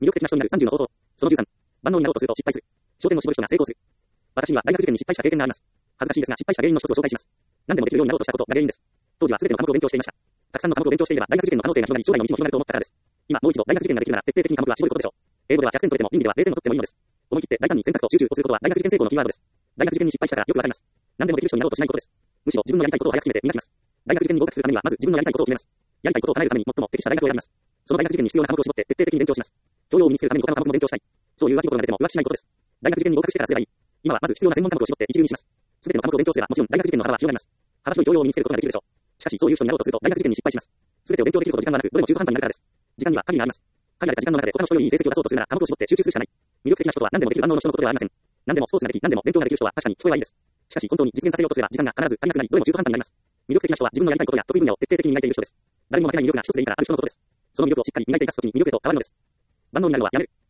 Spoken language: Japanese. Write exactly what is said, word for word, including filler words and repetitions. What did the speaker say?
魅力的な人になるさんじゅうの方法。そのじゅうさん。万能になろうとすると失敗する。焦点を絞る人が成功する。私には大学受験に失敗した経験があります。恥ずかしいですが失敗した原因の一つを紹介します。何でもできるようになろうとしたことが原因です。当時は全ての科目を勉強していました。たくさんの科目を勉強していれば大学受験の可能性が広がり将来の道も広がると思ったからです。今もう一度大学受験ができるなら徹底的に科目は絞ることでしょう。英語ではひゃくてん取れても倫理ではぜろてんを取ってもいいのです。思い切って大胆に選択と集中をすることは大学受験成功のキーワードです。大学受験に失敗したからよくわかります。何でもできる人になろうとしないことです。むしろ自分のやりたいことを早く決めて磨きます。大学受験に合格するためにはまず自分のやりたいことを決めます。やりたいことを叶えるために最も適した大学を選びます。その大学受験に必要な科目を絞って徹底的に勉強します。教養を身につけるために他の科目も勉強したい。そういう浮気心が出ても浮気しないことです。大学受験に合格してからすればいい。今はまず必要な専門科目を絞って一流にします。すべての科目を勉強すればもちろん大学受験の幅は広がります。幅広い教養を身につけることができるでしょう。しかしそういう人になろうとすると大学受験に失敗します。すべてを勉強できるほど時間がなく、どれも中途半端になるからです。時間には限りがあります。限られた時間の中で他の人よりいい成績を出そうとするなら科目を絞って集中するしかない。魅力的な人とは何でもできる万能の人のことではありません。何でもスポーツができ、何でも勉強ができる人は確かに聞こえはいいです。しかし本当に実現させようとすれば時間が必ず足りなくなり、どれも中途半端になります。魅力的な人は自分のやりたいことや得意分野を徹底的に磨いている人です。誰にも負けない魅力が一つでいいからある人のことです。その魅力をしっかり磨いて生かすときに魅力へと変わるのです。万能になるのはやめる。